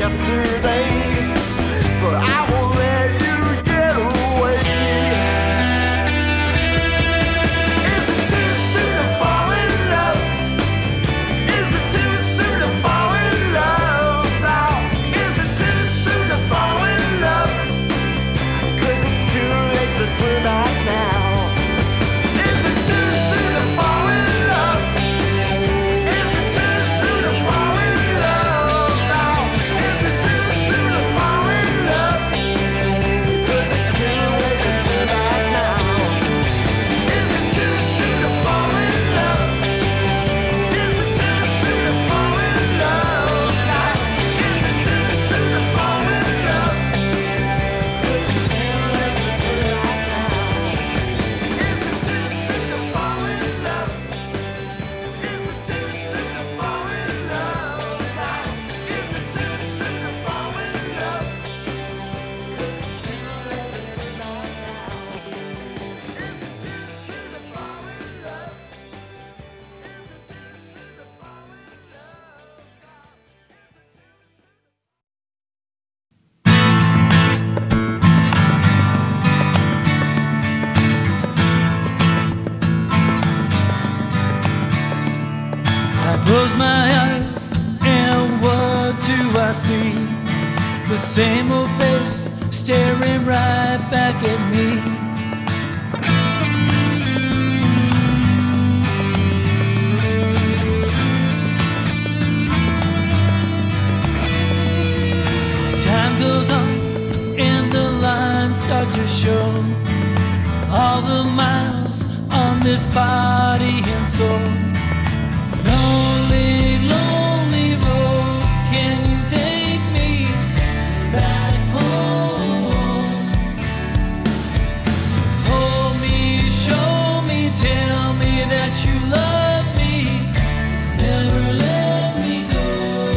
yesterday, but I won't let you get away. Is it too soon to fall in love? Is it too soon to fall in love now? Is it too soon to fall in love? 'Cause it's too late to turn back now. Is it too soon to fall in love? Is it too soon to fall in love now? Is it too soon to fall in love? 'Cause it's too late to turn back now. Is it too soon to fall in love? Is it too soon to fall in love now? Is it too soon to fall in love? 'Cause it's too late to turn back now. Is it too soon to fall in love? Is it too soon to fall in love now? Is it too soon to fall in love? 'Cause it's too late to turn back now. Is it too soon to fall in love? Is it too soon to fall in I close my eyes and what do I see? The same old face staring right back at me. Time goes on and the lines start to show all the miles on this body and soul. Lonely, lonely road, can you take me back home? Hold me, show me, tell me that you love me, never let me go.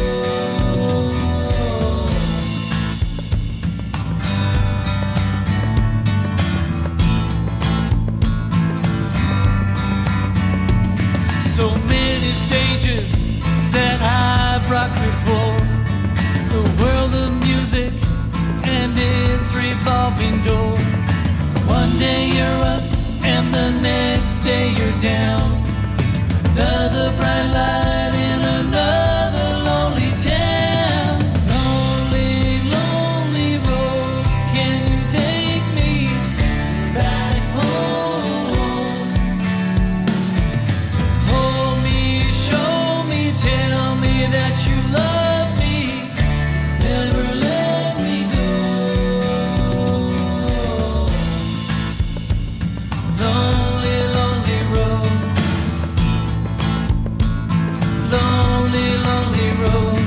So many stages that I've rocked before, the world of music and its revolving door. One day you're up and the next day you're down. Another bright light in another lonely town. Lonely, lonely road, can you take me back home? Hold me, show me, tell me that you love me, never let me go. Lonely, lonely road. Lonely, lonely road.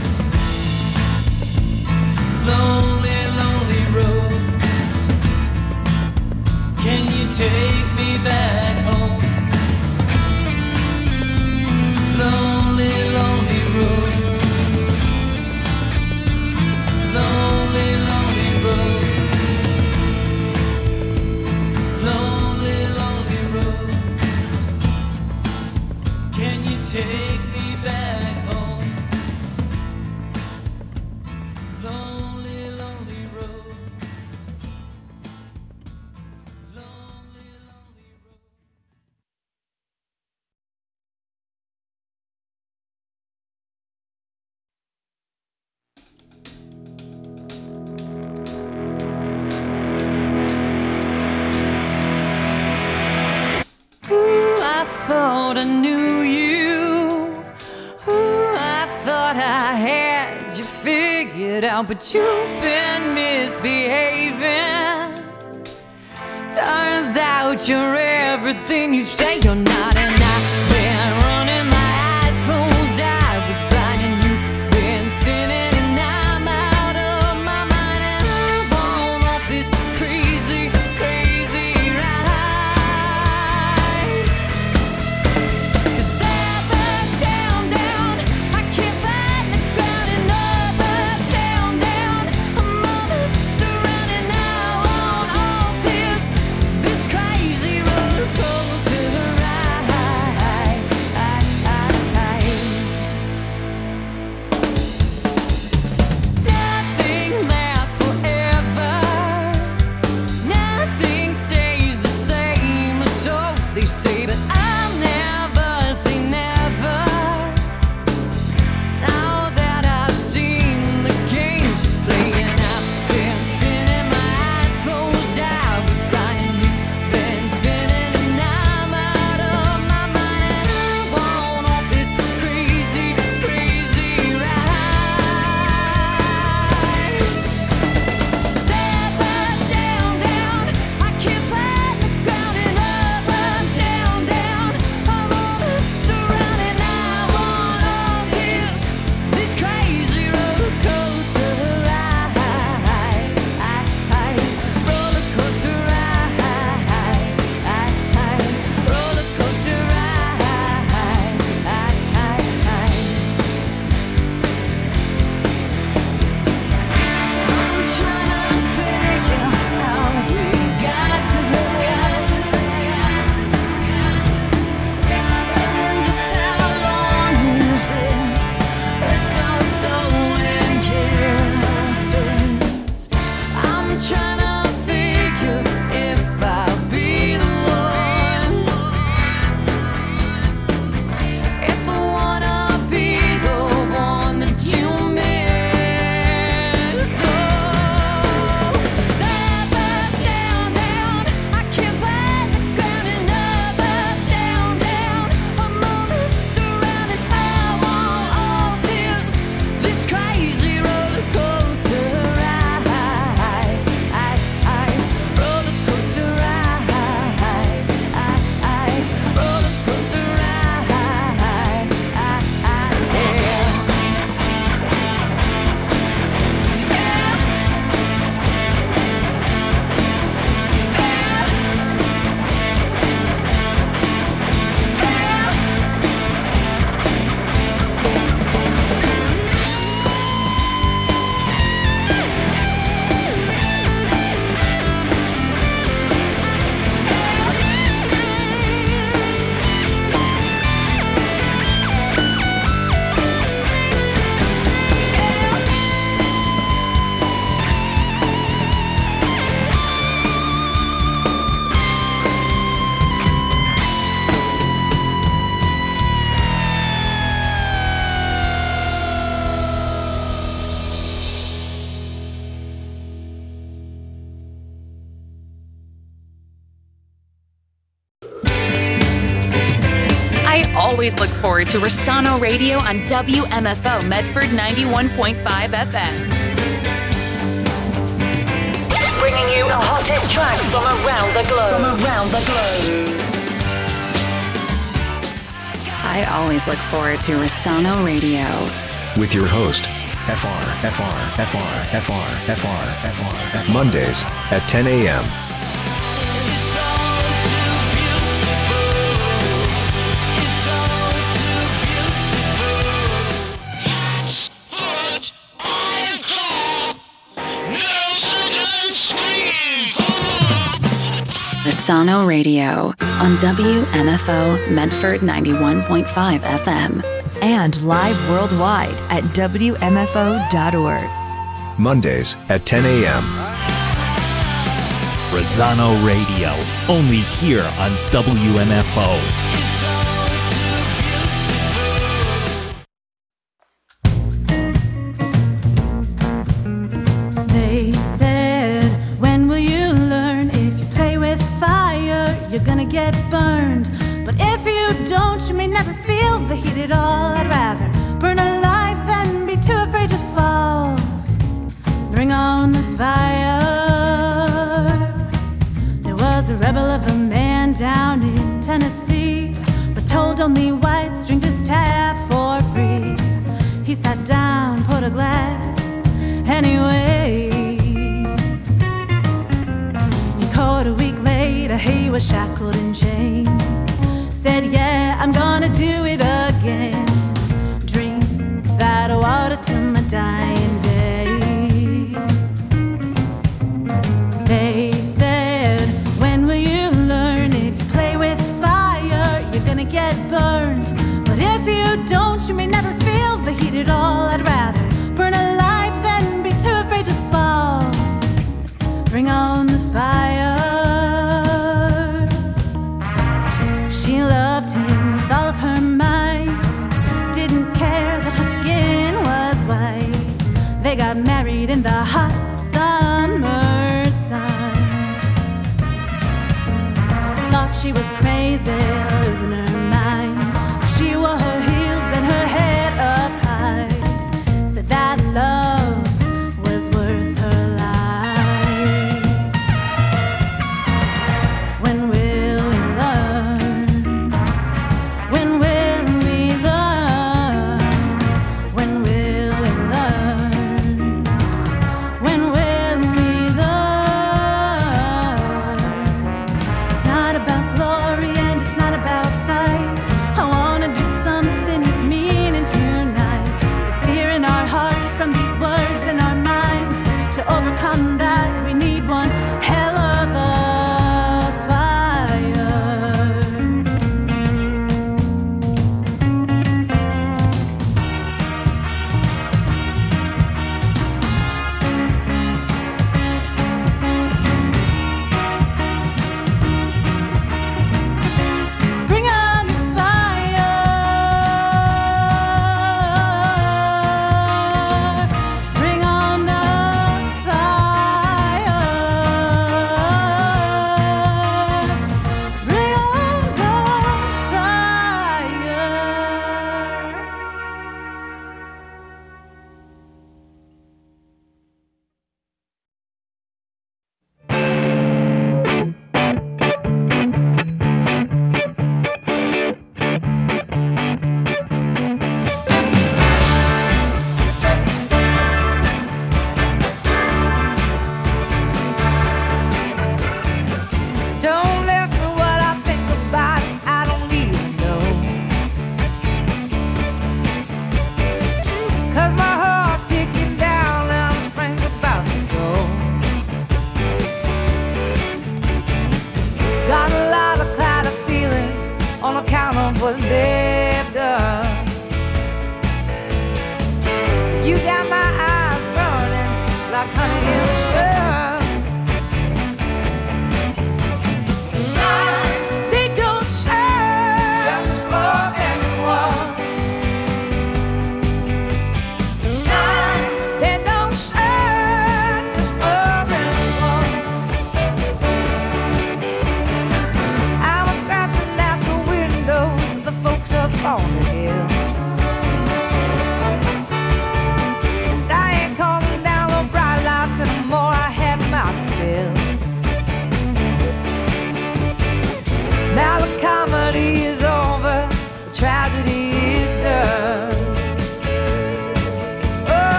Lonely, lonely road. Can you take me back home? Lonely, lonely road. Lonely, lonely road. Lonely, lonely road. Can you take me back home? Lonely, lonely road. Lonely, lonely road. Ooh, I thought I knew you. Ooh, I thought I had you figured out, but you've been misbehaving. Turns out you're everything you say you're not, and I've been running my eyes closed. I was blind and you've been spinning, and I'm out of my mind, and I'm on off this crazy, crazy ride. 'Cause up, down, down, I can't find the ground, and up, down, down, I'm all lost around, and now on off this crazy roller coaster ride. always look forward to Rosano Radio on WMFO Medford 91.5 FM. Bringing you the hottest tracks from around the globe. I always look forward to Rosano Radio. With your host, Mondays at 10 a.m. Rosano Radio on WMFO Medford 91.5 FM. And live worldwide at WMFO.org. Mondays at 10 a.m. Rosano Radio, only here on WMFO. They said, when will you learn? If you play with fire, you're gonna get burned. But if you don't, you may never feel the heat at all. I'd rather burn alive than be too afraid to fall. Bring on the fire. There was a rebel of a man down in Tennessee. Was told only whites drink this tap for free. He sat down, put a glass anyway. And caught a week later, he was shackled in chains. Said, yeah, I'm gonna do it again. Drink that water till my dying day. They said, when will you learn? If you play with fire, you're gonna get burned. But if you don't, you may never feel the heat at all. I'd rather burn alive than be too afraid to fall. Bring on the fire. She loved him with all of her might. Didn't care that her skin was white. They got married in the hot summer sun. Thought she was crazy, losing her mind. She wore her heels and her head up high. Said that love was worth her life. When will we learn? When will we learn? When will we learn? When will we learn? It's not about glory and it's not about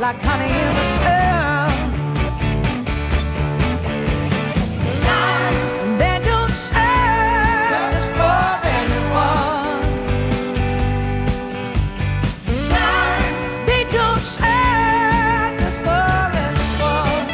like honey in the sun. They don't search for anyone. They don't search for anyone.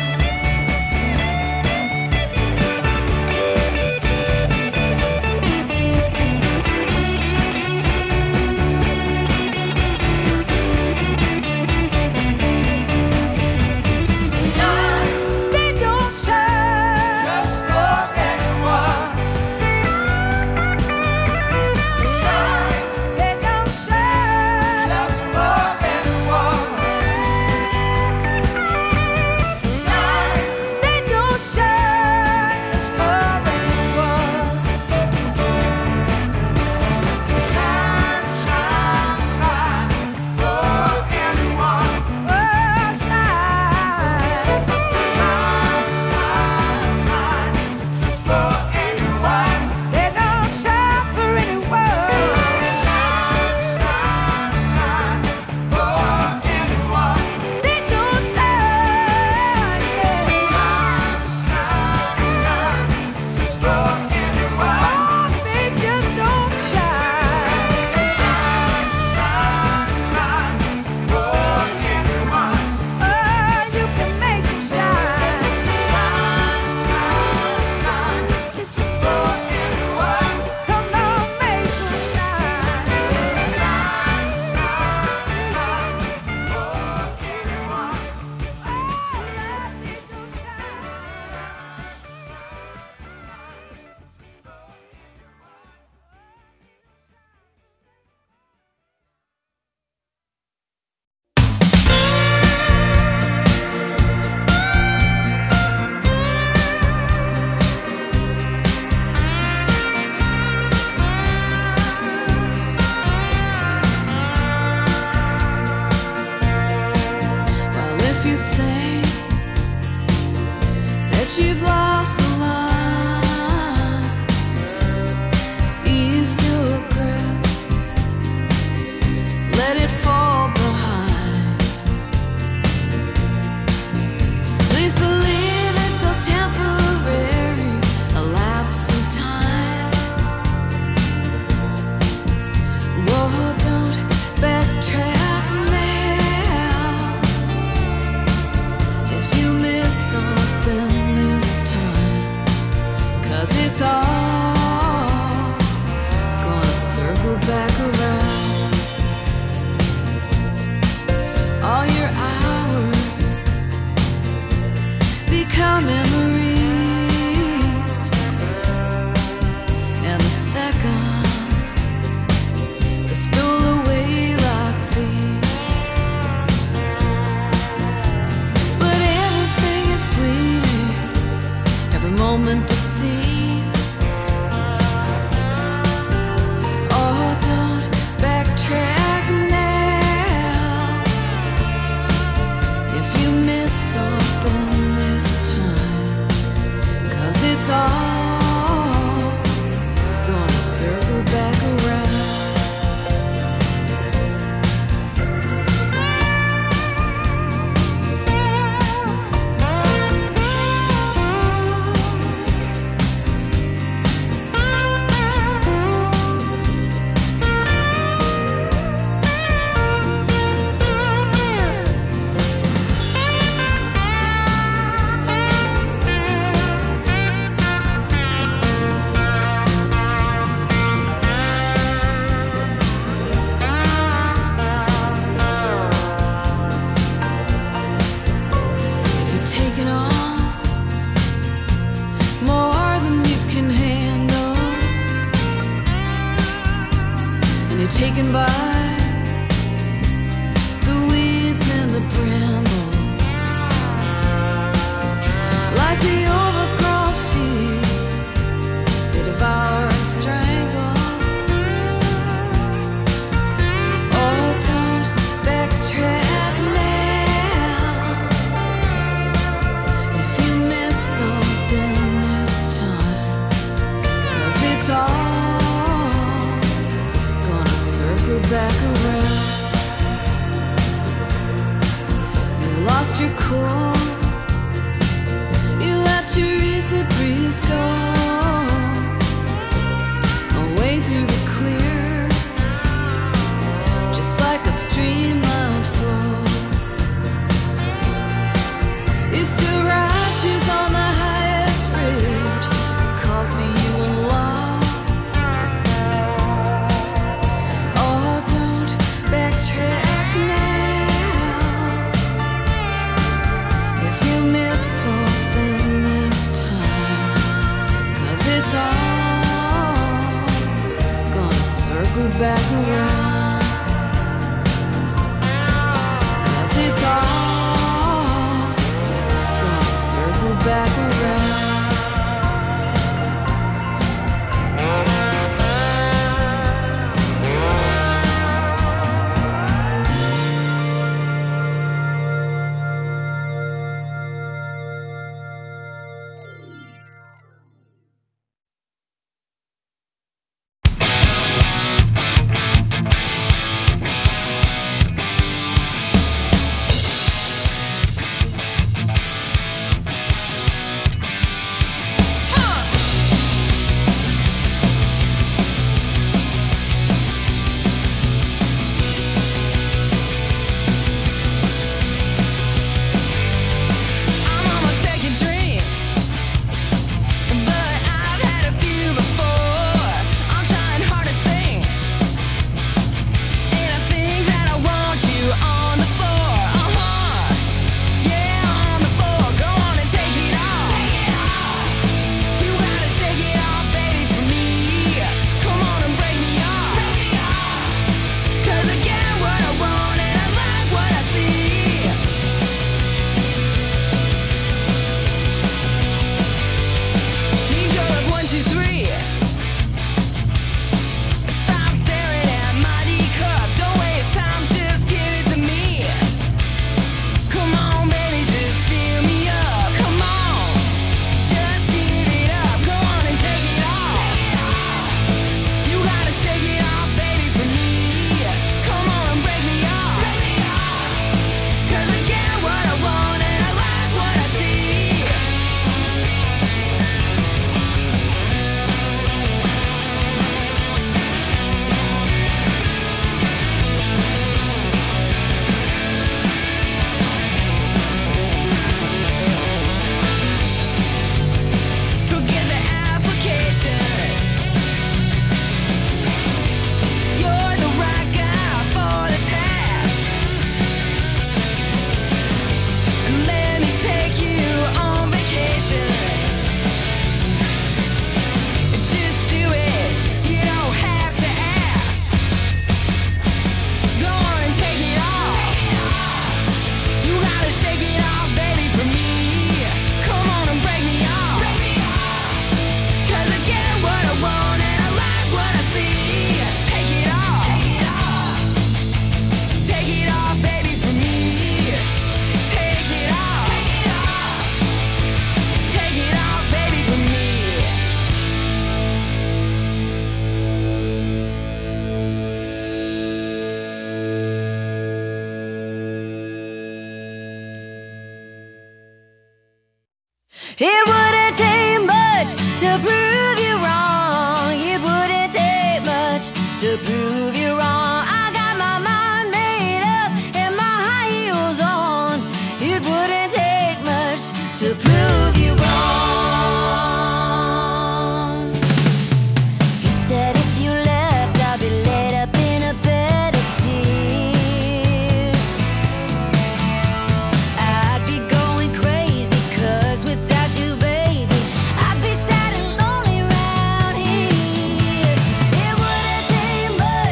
lost your cool. You let your easy breeze go away through the clear, just like a streamlined flow. You still rashes on the highest ridge because to you alone. Oh, don't backtrack now. If you miss something this time, 'cause it's all gonna circle back around. 'Cause it's all gonna circle back around. It wouldn't take much to prove you wrong. It wouldn't take much to prove you wrong. I got my mind made up and my high heels on. It wouldn't take much to prove you wrong. You said if you left, I'd be laid up in a bed of tears. I'd be going crazy, 'cause without you, baby, I'd be sad and lonely round here. It wouldn't take much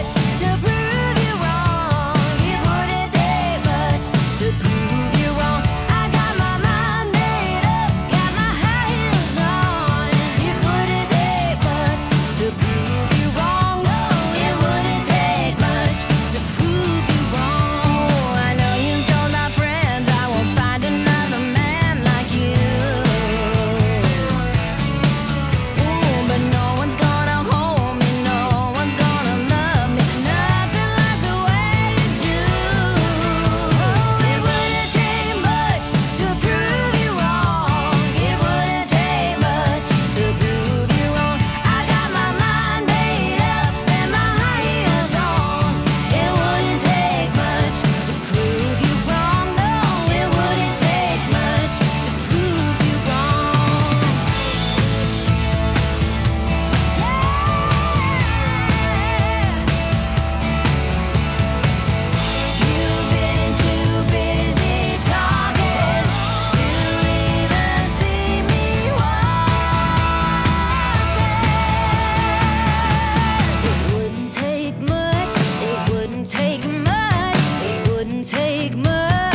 take much.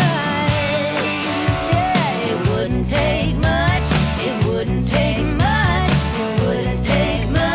Yeah, it wouldn't take much. It wouldn't take much. It wouldn't take much.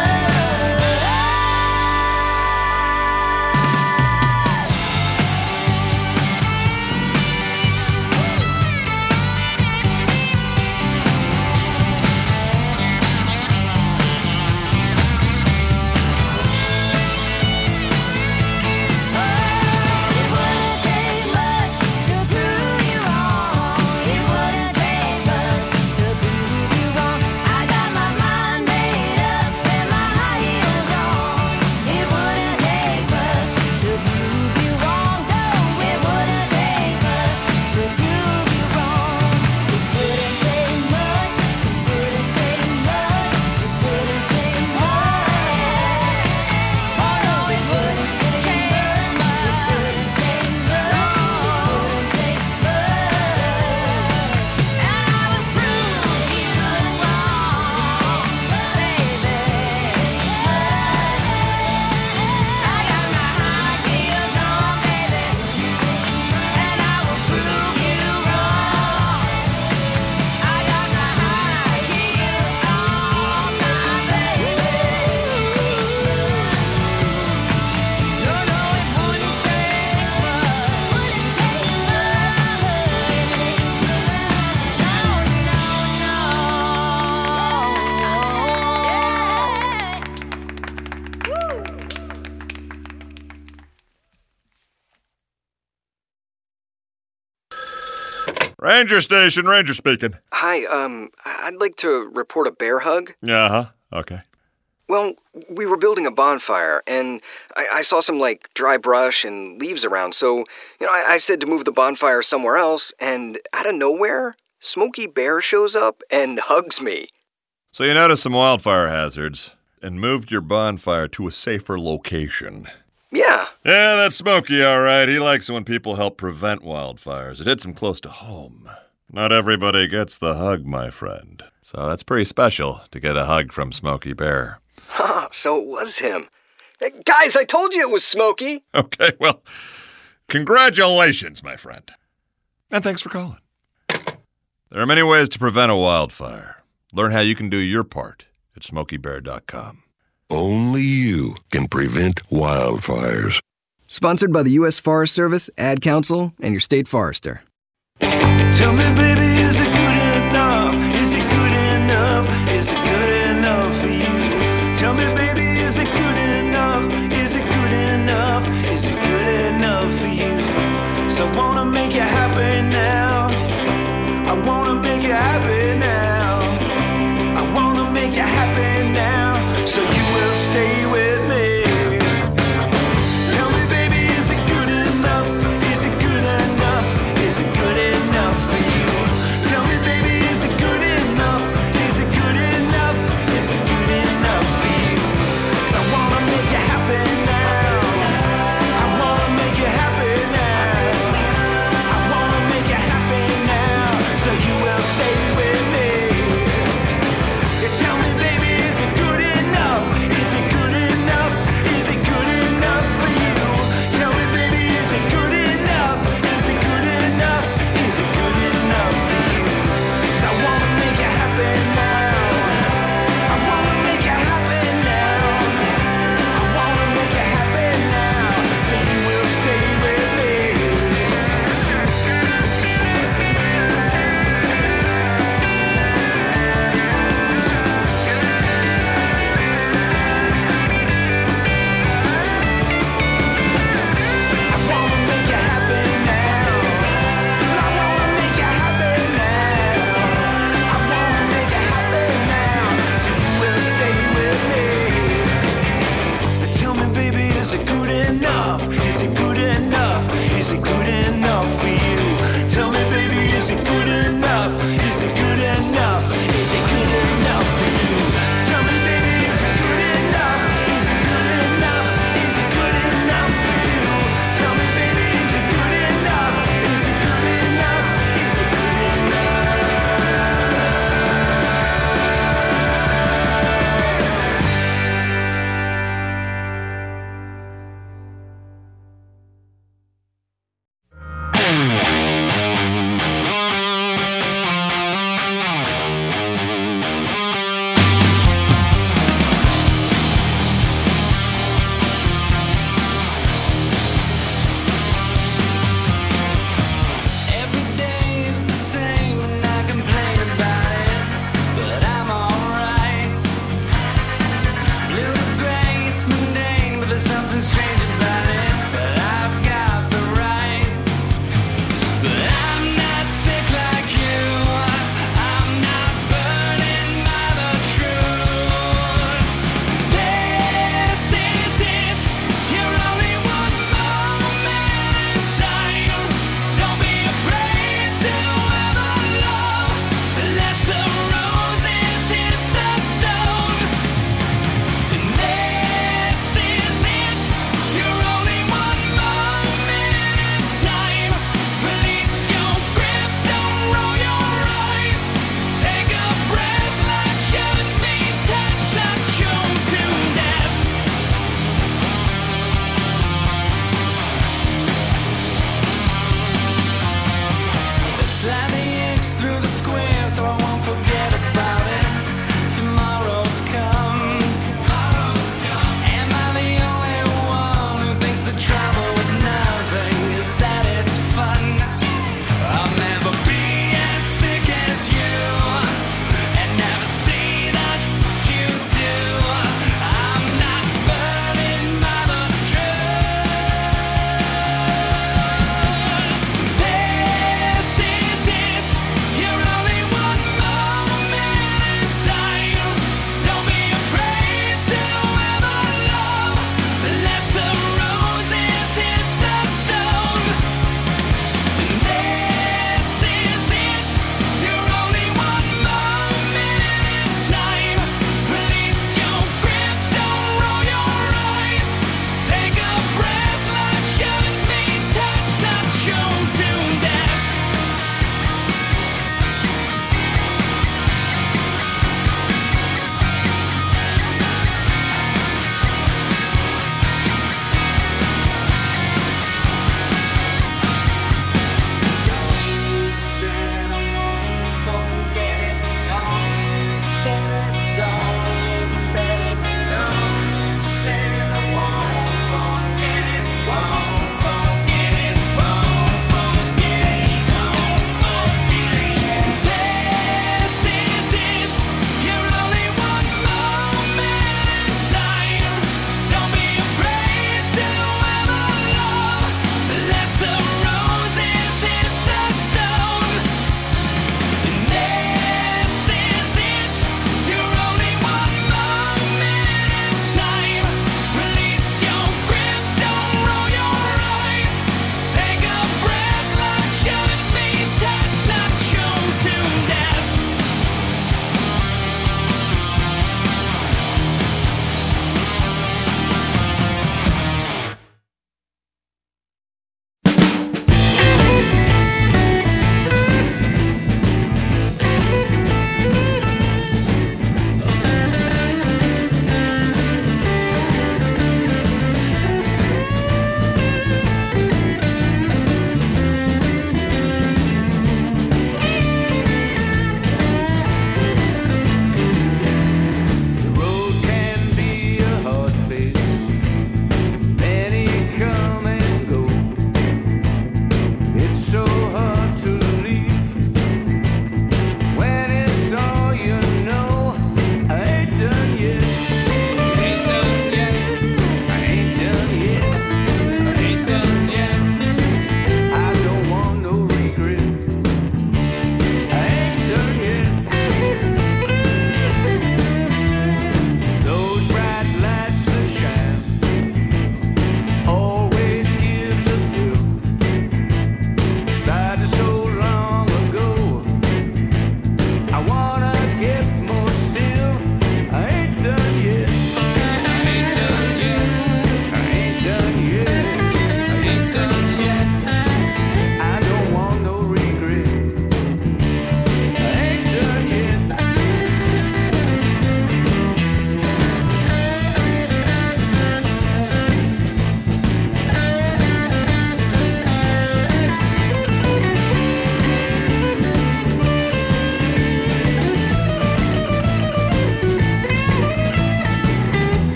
Ranger station, Ranger speaking. Hi, I'd like to report a bear hug. Uh-huh, okay. Well, we were building a bonfire, and I saw some, dry brush and leaves around, so, I said to move the bonfire somewhere else, and out of nowhere, Smokey Bear shows up and hugs me. So you noticed some wildfire hazards and moved your bonfire to a safer location. Yeah. Yeah, that's Smokey, all right. He likes it when people help prevent wildfires. It hits him close to home. Not everybody gets the hug, my friend. So that's pretty special to get a hug from Smokey Bear. So it was him. Hey, guys, I told you it was Smokey. Okay, well, congratulations, my friend. And thanks for calling. There are many ways to prevent a wildfire. Learn how you can do your part at SmokeyBear.com. Only you can prevent wildfires. Sponsored by the U.S. Forest Service, Ad Council, and your state forester. Tell me, baby, is it good enough? Is it good enough? Is it good enough for you? Tell me, baby, is it good enough? Is it good enough? Is it good enough for you? So I wanna make you happy now. I wanna make you happy now. I wanna make you happy now. So you will stay with me. Tell me, baby, is it good enough? Is it good enough? Is it good enough for you? Tell me, baby, is it good enough? Is it good enough? Is it good enough for you? 'Cause I wanna make you happy now. I wanna make you happy now. I wanna make you happy now. So you will stay with me. Tell me, baby, is it good enough? Is it good enough?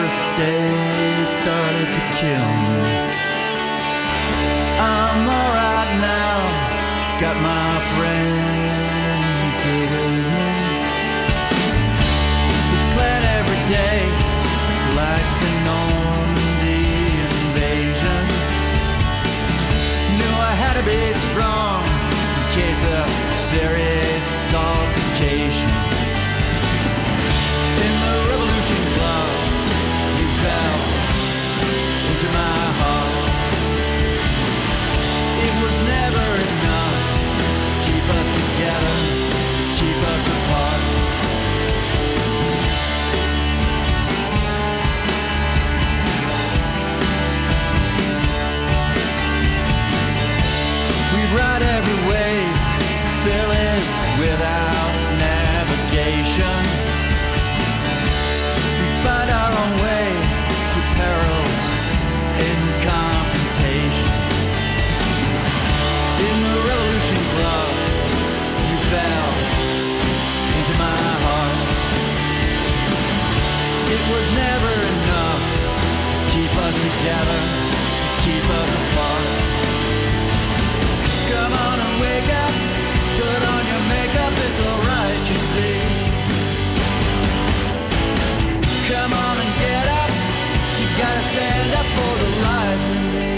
first date started to kill me. I'm alright now, got my friends here with me. We plan every day like the Normandy invasion. Knew I had to be strong in case of serious altercation. In the Revolution Club, you fell into my heart. It was never enough to keep us together, keep us apart. We ride every wave, fearless without navigation. We find our own way through perils in confrontation. In the Revolution Club, you fell into my heart. It was never enough to keep us together, keep us apart. Come on and wake up, put on your makeup, it's alright, you see. Come on and get up, you gotta stand up for the life in me.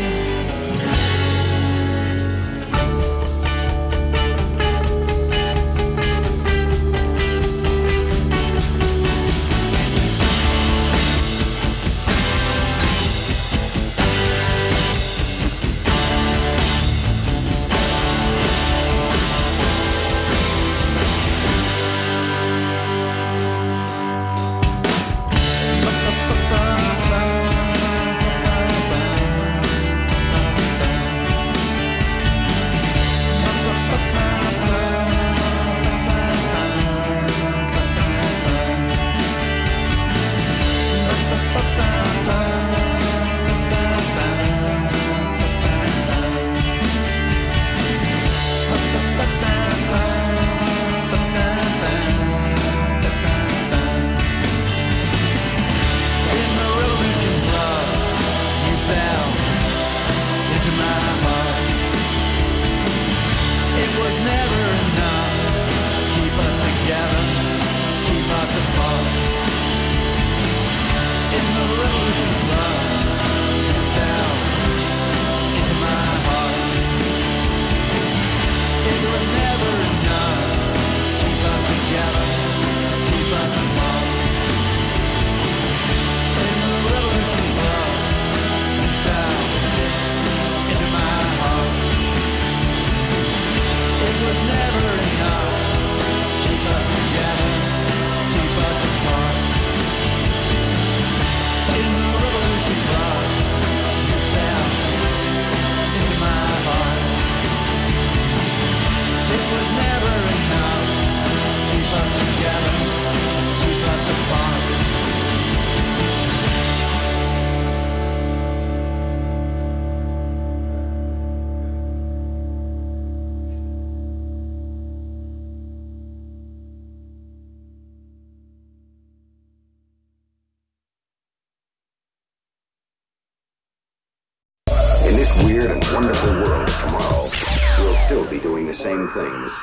weird and wonderful world of tomorrow, we'll still be doing the same things.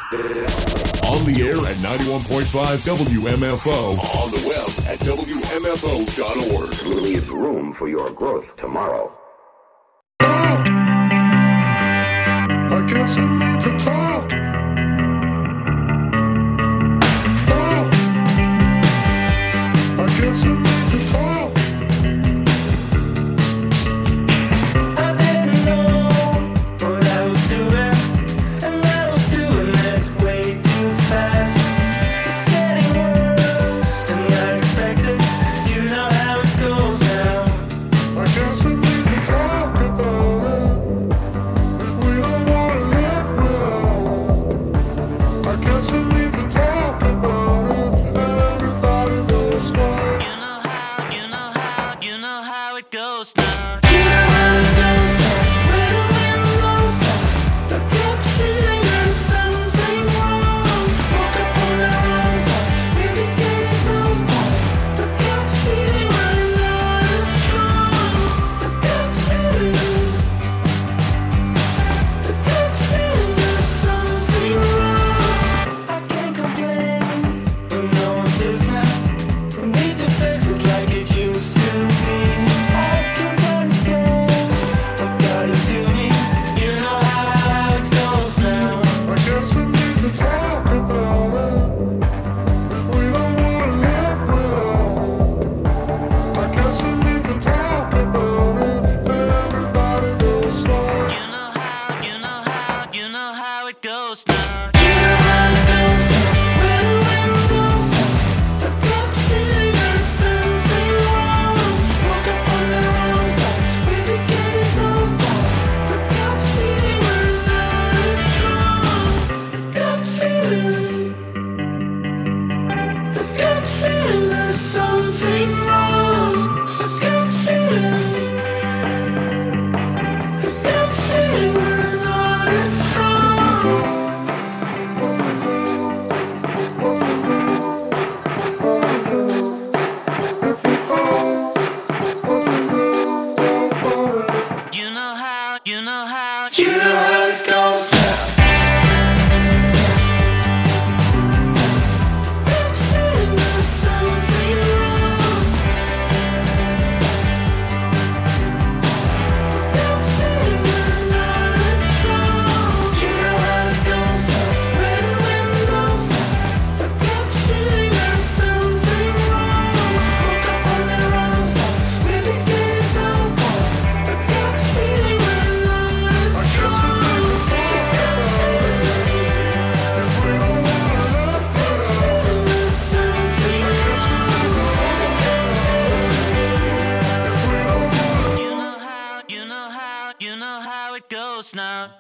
On the air at 91.5 WMFO. On the web at WMFO.org. Leave room for your growth tomorrow. I guess we need to talk. I guess we need to talk. I didn't know what I was doing, and I was doing it way too fast. It's getting worse than I expected. You know how it goes now. I guess we need to talk about it. If we don't wanna live without it, I guess we need to talk about it. Everybody goes now. You know how it goes now. You know how it goes now. Where the wind blows now. The gut feeling that something wrong. Woke up on our own side. We could get it sometime. The gut feeling right now. close now.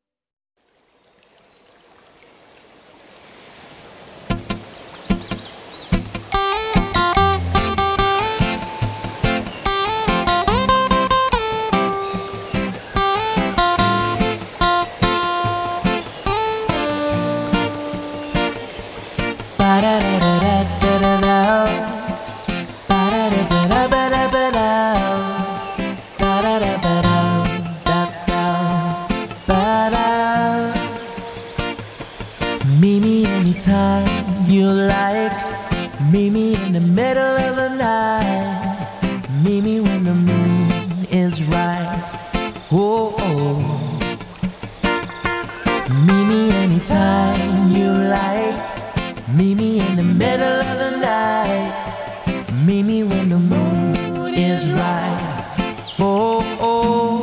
Meet me anytime you like. Meet me in the middle of the night. Meet me when the moon is right. Oh, oh. Meet me anytime you like. Meet me in the middle of the night. Meet me when the moon is right. Oh, oh.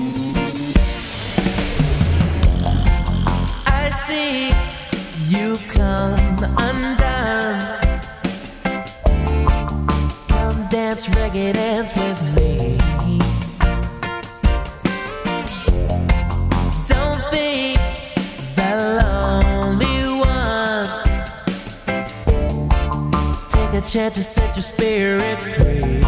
I see you come undone. Come dance, reggae dance with me. Don't be the lonely one. Take a chance to set your spirit free.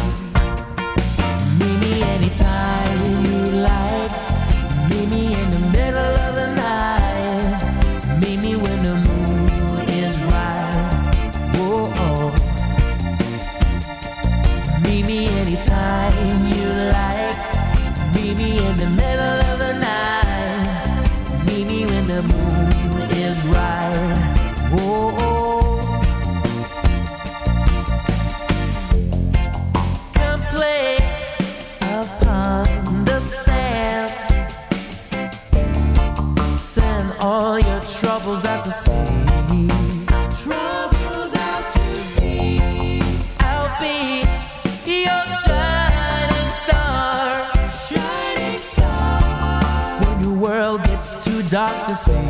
Meet me anytime you like. Meet me in the middle of the night. Meet me when the moon is right. Whoa, oh. Meet me anytime you like. Meet me in the middle of the night. Meet me when the moon is right. Whoa, oh. Come play upon the sand. Send all your troubles out to sea. Troubles out to sea. I'll be your shining star. Shining star. When your world gets too dark to see.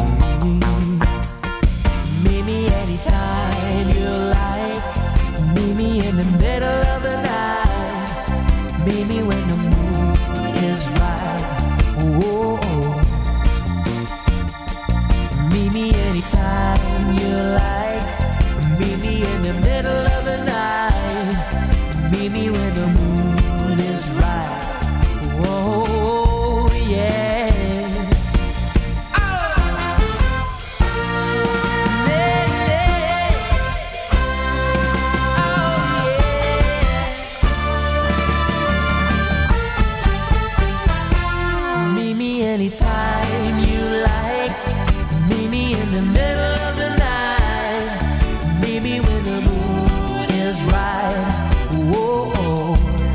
Meet me anytime you like. Meet me in the middle of the night. Meet me when the moon is right. Whoa, oh. Meet me anytime you like. Meet me in the middle of the night. Meet me when the moon is right. Whoa, yes. Oh. Yeah, yeah. Oh, yeah. Meet me anytime you like. Meet me in the middle of the night. Meet me when the moon is right. Whoa, oh.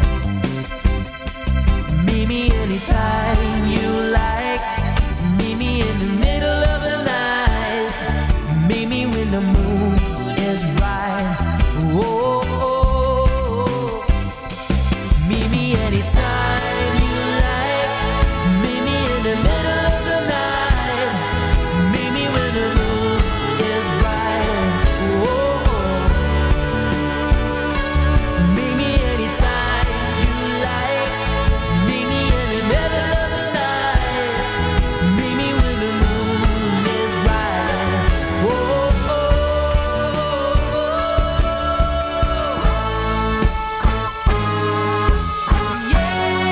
Meet me anytime you like. Meet me in the middle of the night. Meet me when the moon is right. Whoa, oh. Meet me anytime you like. Meet me in the middle of the night. Meet me when the moon is right. Whoa. Meet me anytime you like. Meet me in the middle of the night. Meet me when the moon is right. Whoa. Yeah.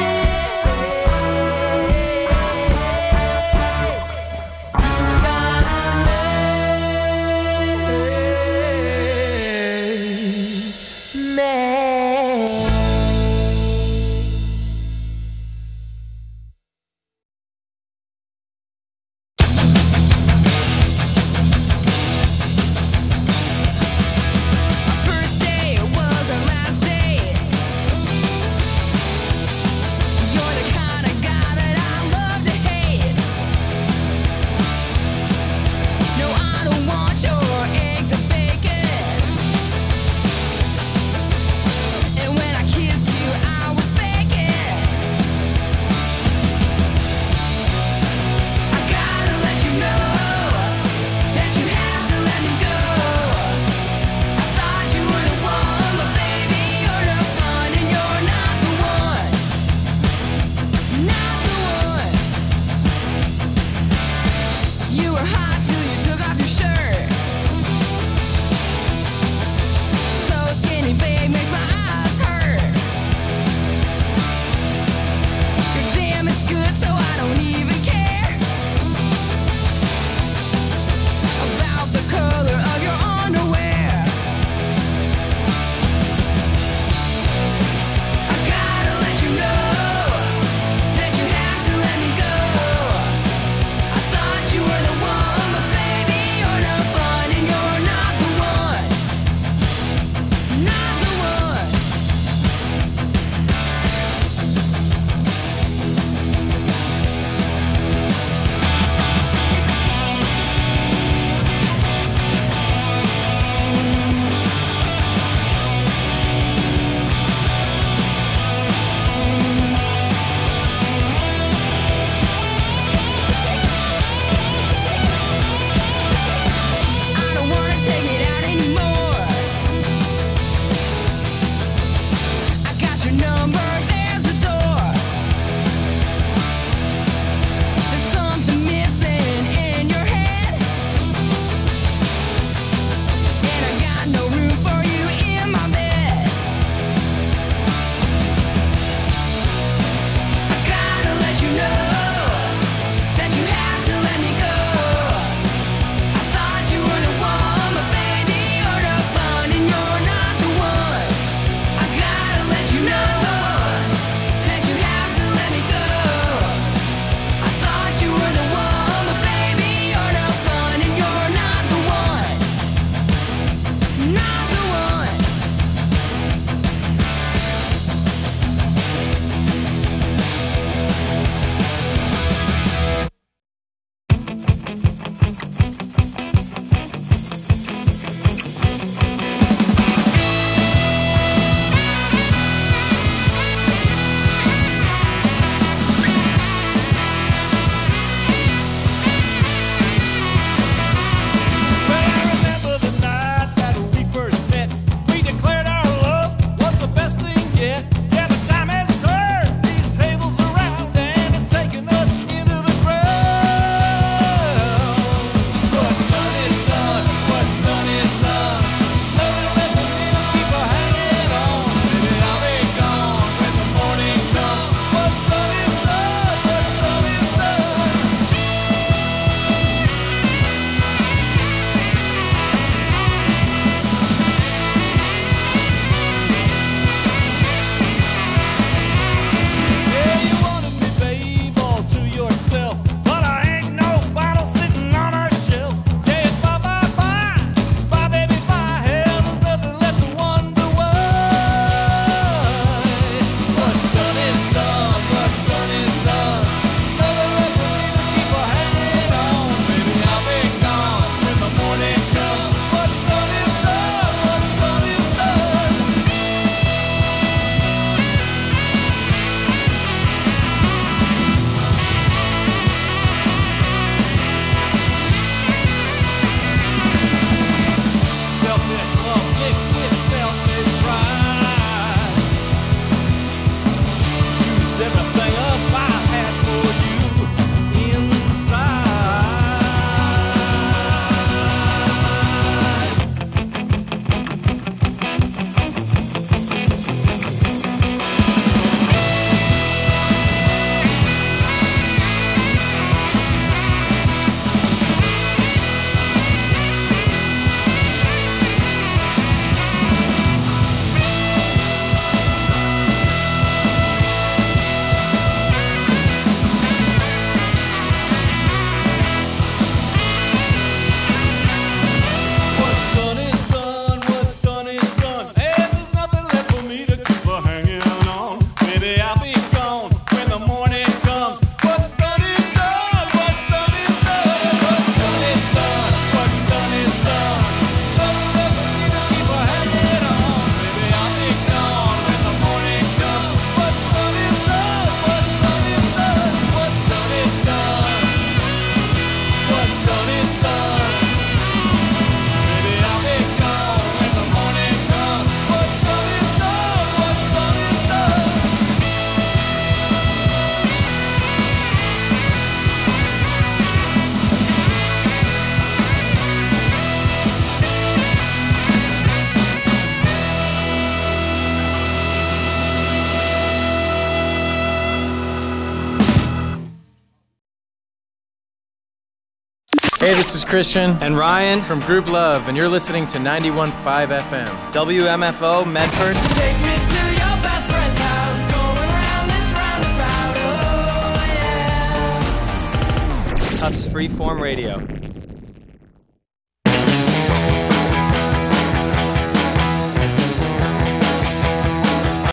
used everything up I had for you inside. Hey, this is Christian and Ryan from Group Love, and you're listening to 91.5 FM. WMFO, Medford. Take me to your best friend's house, going around this roundabout, oh yeah. Tufts Freeform Radio.